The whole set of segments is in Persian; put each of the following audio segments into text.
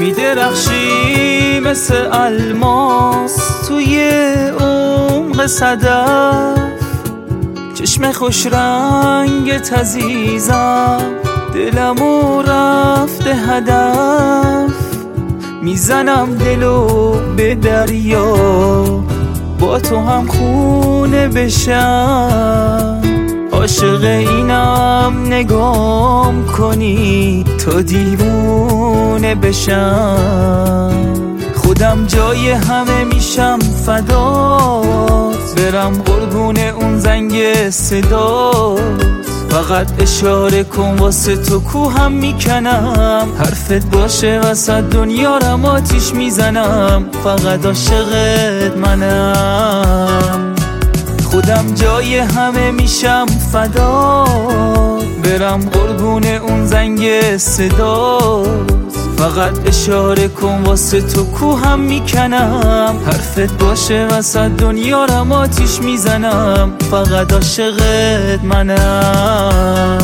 میدرخشی مثل الماس توی عمق صدف، چشم خوش رنگت عزیزم دلمو رفته هدف. میزنم دلو به دریا با تو هم خونه بشم، عاشق اینم نگام کنی تا دیوونه بشم. خودم جای همه میشم فدات، برم قربون اون زنگ صدات. فقط اشاره کن واسه تو کوهم میکنم، حرفت باشه وسط دنیا رم آتیش میزنم. فقط عاشقت منم، خودم جای همه میشم فدات، برم قربون اون زنگ صدات. فقط اشاره کن واسه تو کوهم میکنم، حرفت باشه وسط دنیا رم آتیش میزنم. فقط عاشقت منم.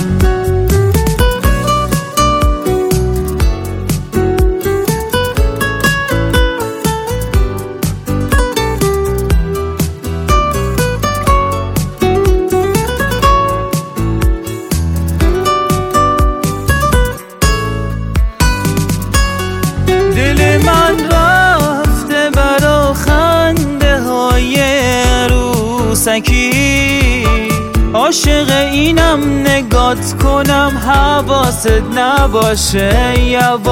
دل من رفته برا خنده های عروسکی، عاشق اینم نگات کنم حواست نباشه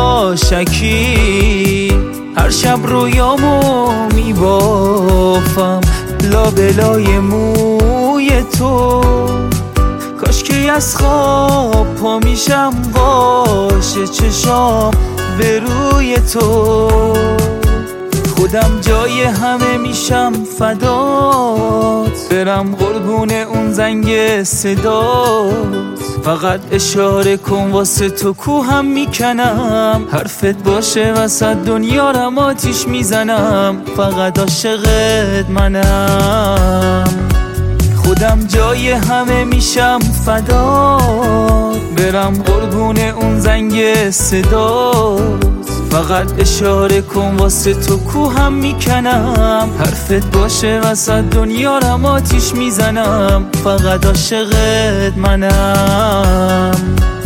یواشکی. هر شب رویامو میبافم لابلای موی تو، کاش که از خواب پا میشم باشه چشام به روی تو. خودم جای همه میشم فدات، برم قربون اون زنگ صدات. فقط اشاره کن واسه تو کوهم میکنم، حرفت باشه وسط دنیا رم آتیش میزنم. فقط عاشقت منم، خودم جای همه میشم فدات، برم قربون اون زنگ صدات. فقط اشاره کن واسه تو کوهم میکنم، حرفت باشه وسط دنیا رم آتیش میزنم. فقط عاشقت منم.